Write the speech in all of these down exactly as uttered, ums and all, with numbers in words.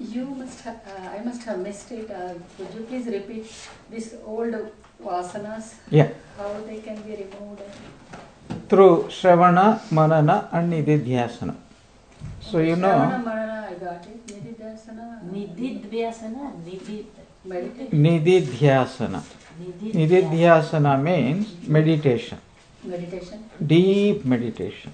You must have, uh, I must have missed it. Uh, could you please repeat these old vasanas? Yeah. How they can be removed? Through Shravana, Manana and Nididhyasana. So you know. Shravana, Manana, I got it. Nididhyasana. Nididhyasana, nidid. Meditation. Nididhyasana. Nididhyasana means meditation. Meditation. Deep meditation.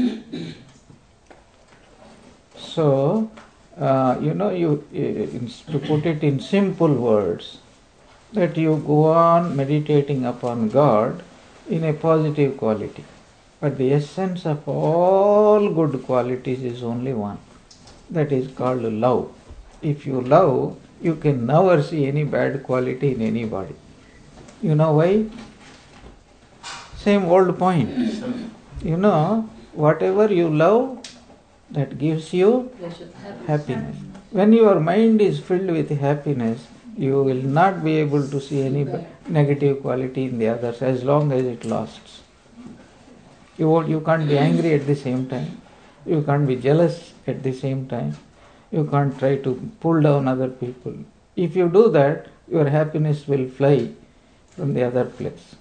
So, uh, you know, you uh, to put it in simple words, that you go on meditating upon God in a positive quality. But the essence of all good qualities is only one. That is called love. If you love, you can never see any bad quality in anybody. You know why? Same old point. You know, whatever you love, that gives you happiness. When your mind is filled with happiness, you will not be able to see any negative quality in the others as long as it lasts. You won't, you can't be angry at the same time. You can't be jealous at the same time. You can't try to pull down other people. If you do that, your happiness will fly from the other place.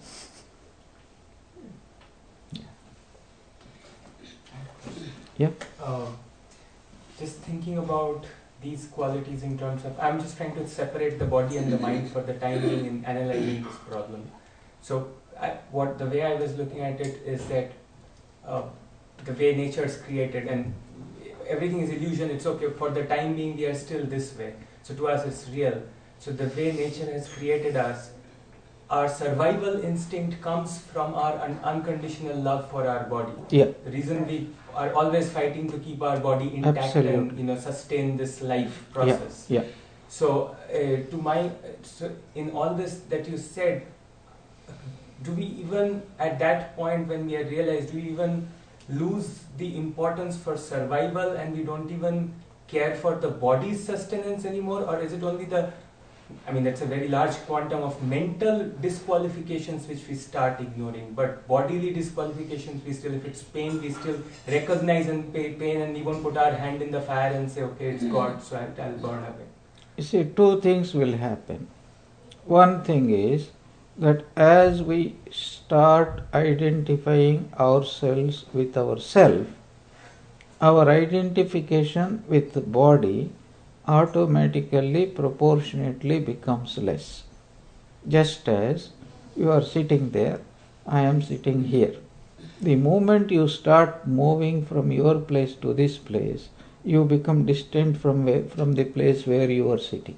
Yeah. Uh, just thinking about these qualities in terms of, I'm just trying to separate the body and the mind for the time being in analyzing this problem. So, I, what the way I was looking at it is that uh, the way nature is created and everything is illusion. It's okay for the time being. We are still this way. So to us, it's real. So the way nature has created us, our survival instinct comes from our un- unconditional love for our body. Yeah. The reason we are always fighting to keep our body intact Absolutely. and you know sustain this life process. Yeah. Yeah. So uh, to my, so in all this that you said, do we even at that point when we had realized, do we even lose the importance for survival and we don't even care for the body's sustenance anymore, or is it only the, I mean that's a very large quantum of mental disqualifications which we start ignoring, but bodily disqualifications we still, if it's pain we still recognize and pay pain and we won't put our hand in the fire and say okay it's God so I'll, I'll burn away. You see, two things will happen. One thing is that as we start identifying ourselves with ourself, our identification with the body automatically, proportionately becomes less. Just as you are sitting there, I am sitting here. The moment you start moving from your place to this place, you become distant from where, from the place where you are sitting.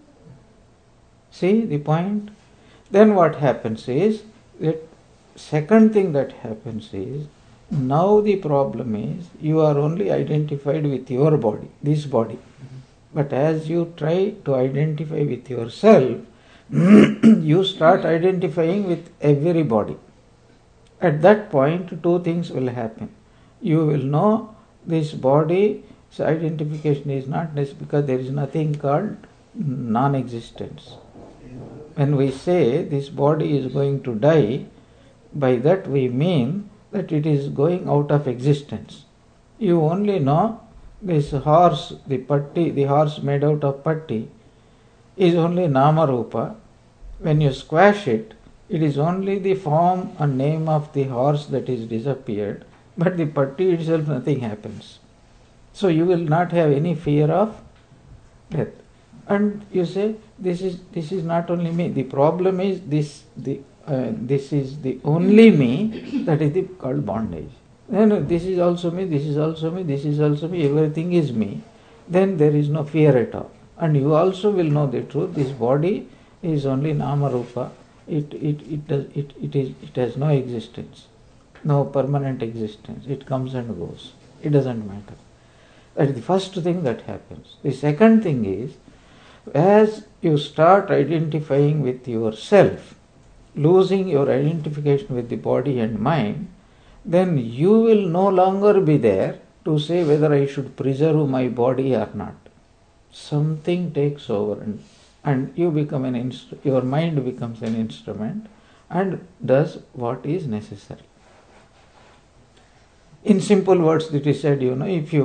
See the point? Then what happens is, that second thing that happens is, now the problem is, you are only identified with your body, this body. But as you try to identify with yourself, you start identifying with everybody. At that point, two things will happen. You will know this body's identification is not necessary because there is nothing called non-existence. When we say this body is going to die, by that we mean that it is going out of existence. You only know this horse, the patti, the horse made out of patti, is only nama rupa. When you squash it, it is only the form and name of the horse that is disappeared, but the patti itself nothing happens. So you will not have any fear of death. And you say, this is this is not only me. The problem is this the uh, this is the only me, that is the called bondage. Then this is also me, this is also me, this is also me, everything is me. Then there is no fear at all. And you also will know the truth. This body is only nama rupa. It it it does it it is it has no existence, no permanent existence. It comes and goes. It doesn't matter. That is the first thing that happens. The second thing is, as you start identifying with yourself, losing your identification with the body and mind, then you will no longer be there to say whether I should preserve my body or not. Something takes over and, and you become an instru- your mind becomes an instrument and does what is necessary. In simple words, it is said, you know, if you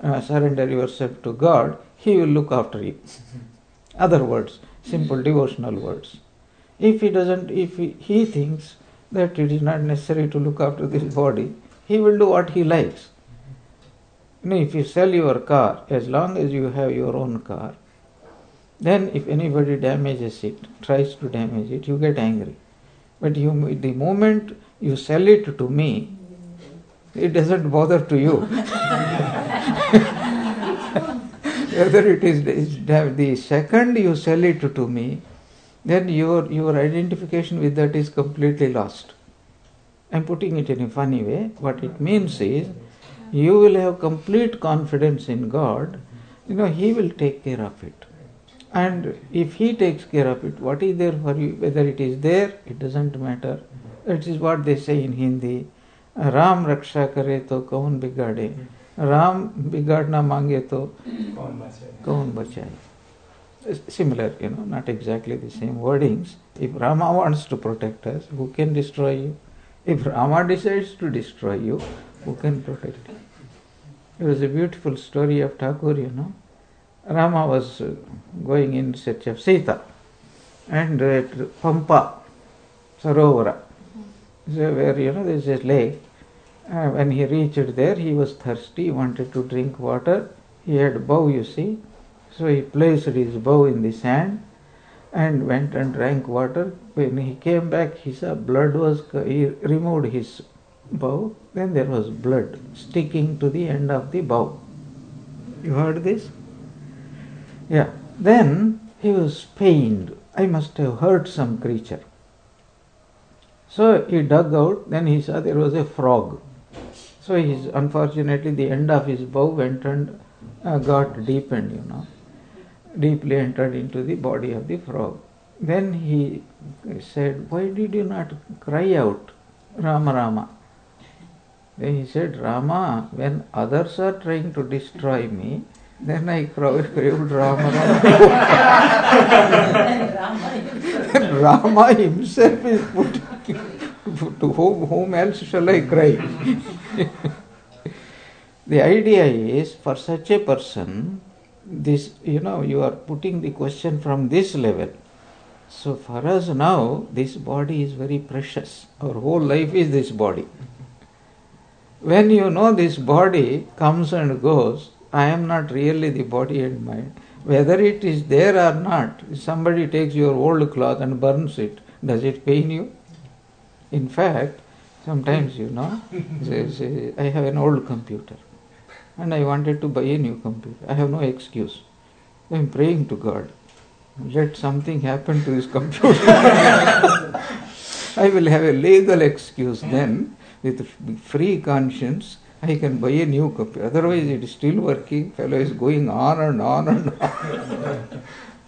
uh, surrender yourself to God, He will look after you. Other words, simple devotional words. If he doesn't, if he, he thinks that it is not necessary to look after this body, he will do what he likes. You know, if you sell your car, as long as you have your own car, then if anybody damages it, tries to damage it, you get angry. But you, the moment you sell it to me, it doesn't bother to you. Whether it is the second you sell it to me, then your your identification with that is completely lost. I'm putting it in a funny way. What it means is, you will have complete confidence in God. You know, He will take care of it. And if He takes care of it, what is there for you? Whether it is there, it doesn't matter. That is what they say in Hindi. Ram raksha kare to kaun bigade. Ram bigadna mange to kaun bachaye. Similar, you know, not exactly the same wordings. If Rama wants to protect us, who can destroy you? If Rama decides to destroy you, who can protect you? There was a beautiful story of Thakur, you know. Rama was going in search of Sita, and at Pampa Sarovara, where, you know, there is a lake. Uh, when he reached there, he was thirsty, he wanted to drink water. He had a bow, you see. So he placed his bow in the sand and went and drank water. When he came back, he saw blood was, he removed his bow, then there was blood sticking to the end of the bow. You heard this? Yeah. Then he was pained. I must have hurt some creature. So he dug out, then he saw there was a frog. So his, unfortunately the end of his bow went and uh, got deepened, you know. Deeply entered into the body of the frog. Then he said, "Why did you not cry out, Rama, Rama?" Then he said, "Rama, when others are trying to destroy me, then I cried Rama, Rama." Then Rama himself is put, to whom, whom else shall I cry? The idea is, for such a person, this, you know, you are putting the question from this level. So for us now, this body is very precious. Our whole life is this body. When you know this body comes and goes, I am not really the body and mind. Whether it is there or not, if somebody takes your old cloth and burns it, does it pain you? In fact, sometimes, you know, say, say, I have an old computer and I wanted to buy a new computer. I have no excuse. I am praying to God, let something happen to this computer. I will have a legal excuse then, with free conscience, I can buy a new computer. Otherwise it is still working, fellow is going on and on and on.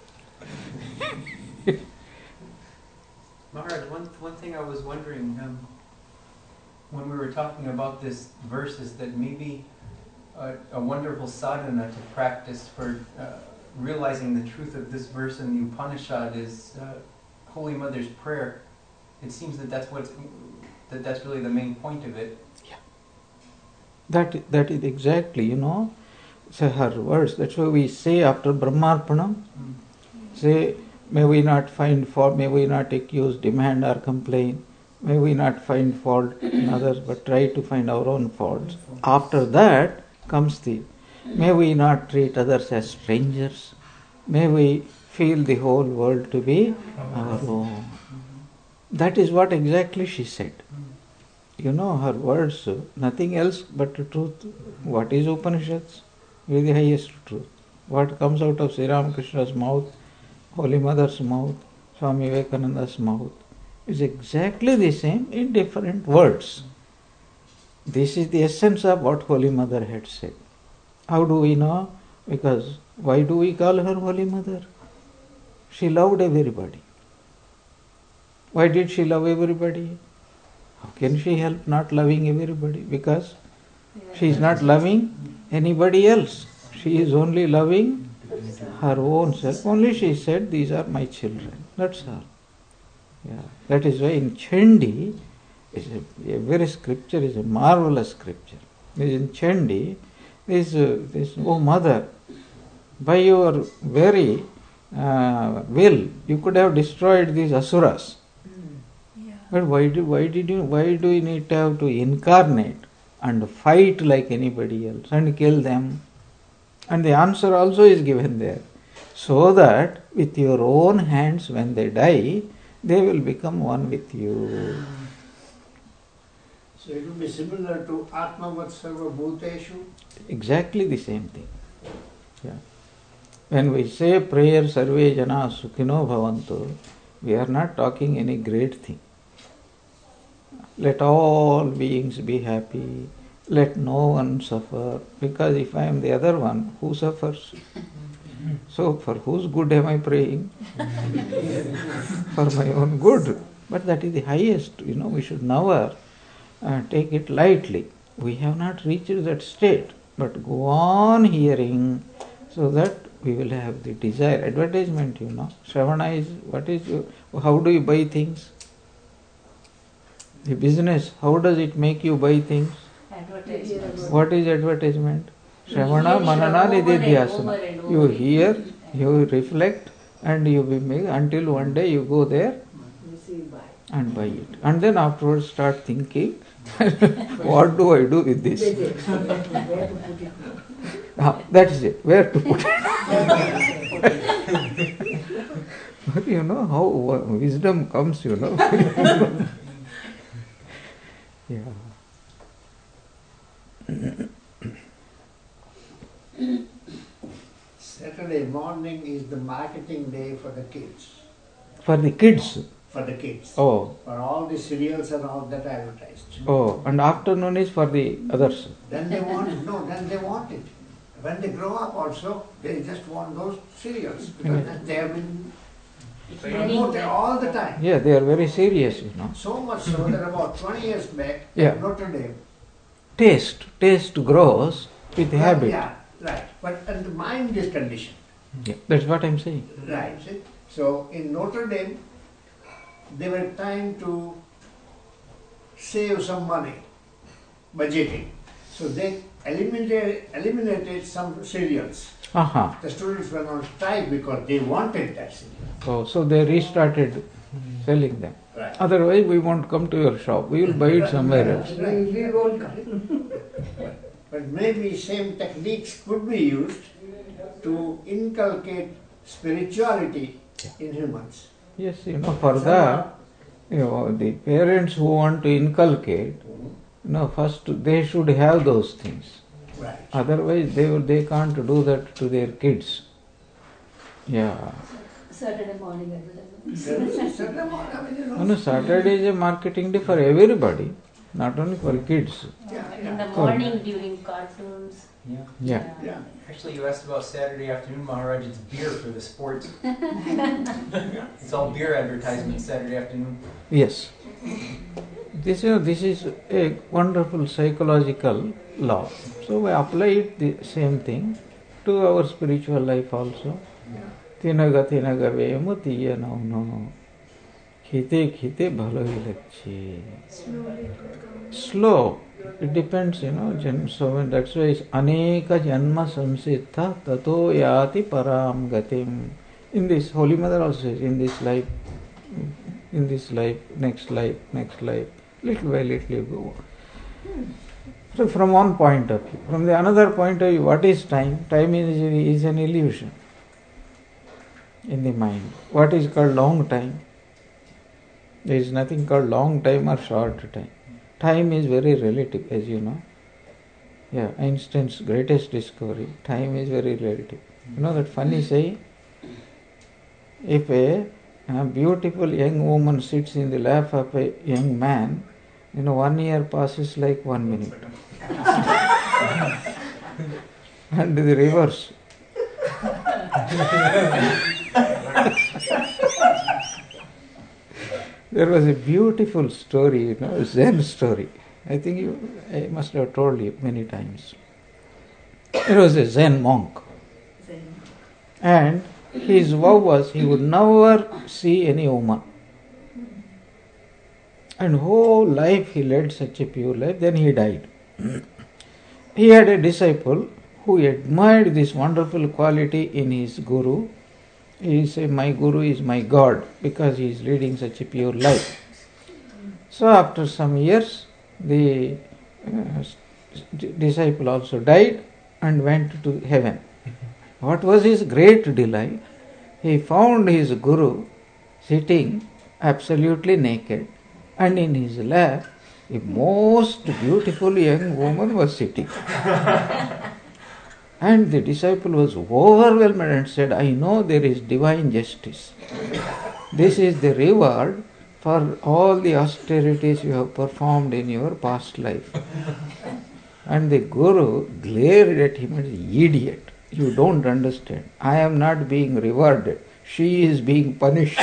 Maharaj, one, one thing I was wondering, um, when we were talking about this verse, is that maybe a, a wonderful sadhana to practice for uh, realizing the truth of this verse in the Upanishad is uh, Holy Mother's prayer. It seems that that's what's, that that's really the main point of it. Yeah. That that is exactly, you know, so her words. That's why we say after Brahmarpanam, mm. say, may we not find fault, may we not accuse, demand or complain, may we not find fault in others, but try to find our own faults. After that comes the, may we not treat others as strangers, may we feel the whole world to be our own. That is what exactly she said. You know, her words, nothing else but the truth. What is Upanishads? With the highest truth. What comes out of Sri Ramakrishna's mouth, Holy Mother's mouth, Swami Vivekananda's mouth, is exactly the same in different words. This is the essence of what Holy Mother had said. How do we know? Because why do we call her Holy Mother? She loved everybody. Why did she love everybody? How can she help not loving everybody? Because she is not loving anybody else. She is only loving her own self. Only she said, these are my children. That's all. Yeah. That is why in Chandi, is a, every scripture is a marvelous scripture. In Chandi, this, uh, this, oh mother, by your very uh, will, you could have destroyed these asuras. Yeah. But why do, why did you, why do you need to have to incarnate and fight like anybody else and kill them? And the answer also is given there. So that with your own hands when they die, they will become one with you. So it will be similar to Atmavat Sarva Bhuteshu? Exactly the same thing. Yeah. When we say prayer Sarve Jana Sukhino Bhavantu, we are not talking any great thing. Let all beings be happy. Let no one suffer. Because if I am the other one, who suffers? So for whose good am I praying? For my own good. But that is the highest. You know, we should never uh, take it lightly. We have not reached that state. But go on hearing so that we will have the desire. Advertisement, you know. Shravana is, what is, your, how do you buy things? The business, how does it make you buy things? Advertisement. What is advertisement? Shravana, Hearing Manana, over and over Nididhyasana. and You over hear, again. you reflect, and you be make until one day you go there Receive by. and buy it. And then afterwards start thinking, what do I do with this? Where to put it? Ah, that is it. Where to put it? But you know how wisdom comes, you know. Yeah. Saturday morning is the marketing day for the kids. For the kids. For the kids. Oh, For all the cereals and all that advertised. oh, and afternoon is for the others. Then they want, no, then they want it. When they grow up also, they just want those cereals. Because Yeah. they have been It's promoted very all the time. Yeah, they are very serious, you know. So much so that about twenty years back, Yeah. Notre Dame. Taste, taste grows with habit. Yeah, right. But and the mind is conditioned. Yeah, that's what I'm saying. Right. See? So in Notre Dame, they were trying to save some money, budgeting. So they eliminated, eliminated some cereals. Aha. The students were on strike because they wanted that cereal. Oh, so they restarted selling them. Right. Otherwise, we won't come to your shop. We will buy it somewhere else. Right. We won't come. But maybe same techniques could be used to inculcate spirituality in humans. Yes, you know, for that, you know, the parents who want to inculcate, you know, first they should have those things. Right. Otherwise, they will, they can't do that to their kids. Yeah. Saturday morning advertisement. Saturday morning, I mean, you know, No, no, Saturday is a marketing day for everybody, not only for kids. Yeah, In the yeah. morning during cartoons. Yeah. Yeah. Yeah. Actually, you asked about Saturday afternoon, Maharaj. It's beer for the sports. It's all beer advertisements Saturday afternoon. Yes. This, you know, this is a wonderful psychological law. So we apply it the same thing to our spiritual life also. Tinaga tinaga vemu tiya nauno. Khite khite bhaloi lakche. Slow. It depends, you know. Jan, so when that's why it's aneka janma samsiddha tato yati param gatim. In this, Holy Mother also says, in this life, in this life, next life, next life, little by little you go. So from one point of view. From the another point of view, what is time? Time is, is an illusion in the mind. What is called long time? There is nothing called long time or short time. Time is very relative, as you know. Yeah, Einstein's greatest discovery, time is very relative. You know that funny saying? If a, a beautiful young woman sits in the lap of a young man, you know, one year passes like one minute. And the reverse. There was a beautiful story, you know, Zen story. I think you, I must have told you many times. There was a Zen monk, and his vow was he would never see any woman. And whole life he led such a pure life, then he died. he had a disciple who admired this wonderful quality in his guru. He said, my guru is my God because he is leading such a pure life. So after some years, the uh, disciple also died and went to heaven. What was his great delight? He found his guru sitting absolutely naked, and in his lap a most beautiful young woman was sitting. And the disciple was overwhelmed and said, I know there is divine justice. This is the reward for all the austerities you have performed in your past life. And the guru glared at him and said, idiot, you don't understand. I am not being rewarded. She is being punished.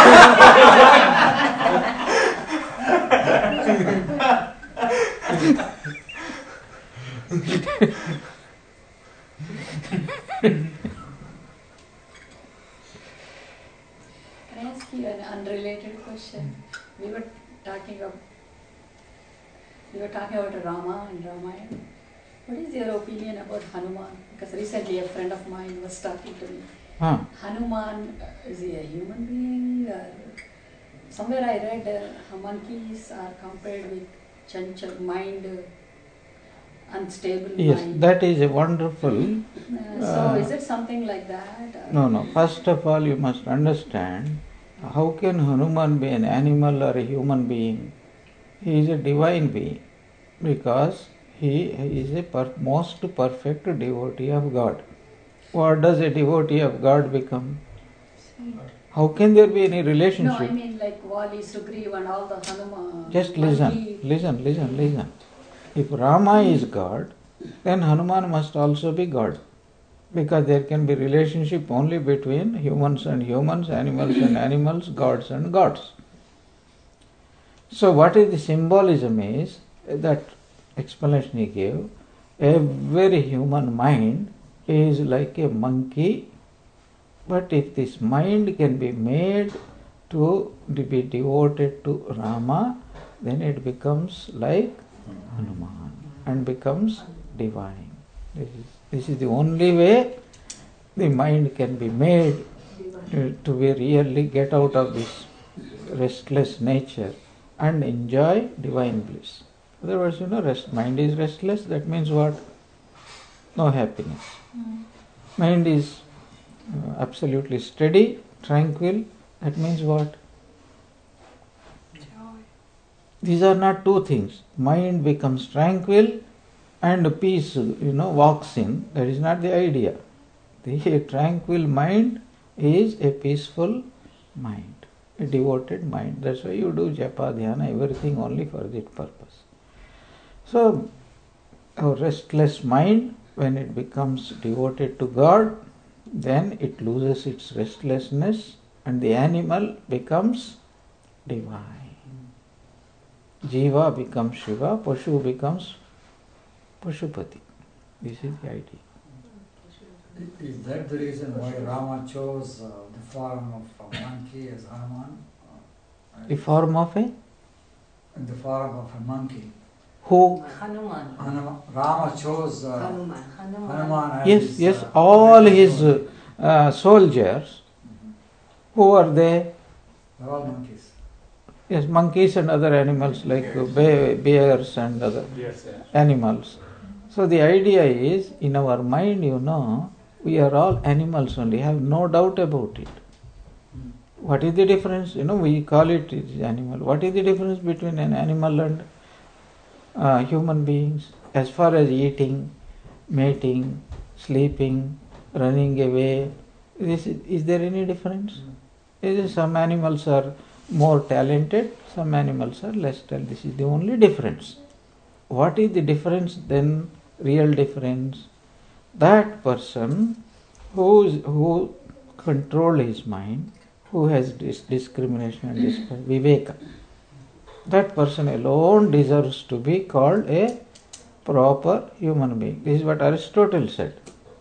Can I ask you an unrelated question? We were talking about we were talking about Rama and Ramayana. What is your opinion about Hanuman? Because recently a friend of mine was talking to me. Huh. Hanuman, uh, is he a human being? Or somewhere I read uh, monkeys are compared with chanchal mind, uh, unstable Yes, mind. that is a wonderful. Uh, so uh, is it something like that? Or No, no. First of all, you must understand, how can Hanuman be an animal or a human being? He is a divine being because he is a per- most perfect devotee of God. What does a devotee of God become? How can there be any No, relationship? I mean like Wali, Sugriva and all the Hanuman. Just listen, monkey- listen, listen, listen. If Rama is God, then Hanuman must also be God. Because there can be relationship only between humans and humans, animals and animals, gods and gods. So what is the symbolism is, that explanation he gave, every human mind is like a monkey, but if this mind can be made to be devoted to Rama, then it becomes like Hanuman and becomes divine. This is, this is the only way the mind can be made to, to be really get out of this restless nature and enjoy divine bliss. Otherwise, you know, rest, mind is restless, that means what? No happiness. Mm. Mind is uh, absolutely steady, tranquil, that means what? These are not two things. Mind becomes tranquil and peace, you know, walks in. That is not the idea. The tranquil mind is a peaceful mind, a devoted mind. That's why you do japa, dhyana, everything only for that purpose. So, our restless mind, when it becomes devoted to God, then it loses its restlessness and the animal becomes divine. Jiva becomes Shiva, Pashu becomes Pashupati. This is the idea. Is that the reason why Rama chose uh, the form of a monkey as Hanuman? Uh, The form of a in the form of a monkey. who? Hanuman. Hanuma, Rama chose uh, Hanuman. Hanuman. Hanuman as Yes, his, yes, uh, all his uh, soldiers. Who are they? They're all monkeys. Yes, monkeys and other animals like uh, bear, bears and other Yes, yes. animals. So the idea is, in our mind, you know, we are all animals only, have no doubt about it. What is the difference? You know, we call it animal. What is the difference between an animal and uh, human beings? As far as eating, mating, sleeping, running away, is, is there any difference? Is it some animals are more talented, some animals are less talented. This is the only difference. What is the difference then? Real difference? That person who is, who control his mind, who has this discrimination and discrimination, viveka, that person alone deserves to be called a proper human being. This is what Aristotle said.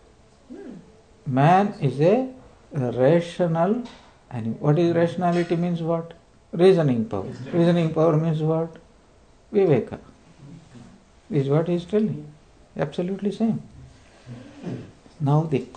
Man is a rational animal. What is rationality means what? Reasoning power. Reasoning power means what? Viveka. This is what he is telling. Absolutely same. Now the